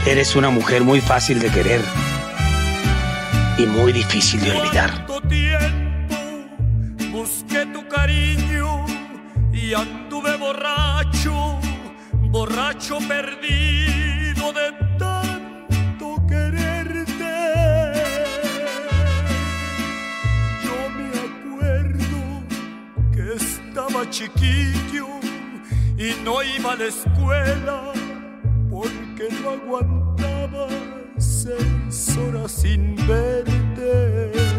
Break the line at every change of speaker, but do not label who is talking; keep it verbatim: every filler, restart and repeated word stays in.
Eres una mujer muy fácil de querer y muy difícil de olvidar.
¿Cuánto tiempo busqué tu cariño y anduve borracho, borracho perdido de tanto quererte? Yo me acuerdo que estaba chiquillo y no iba a la escuela porque no aguantaba seis horas sin verte.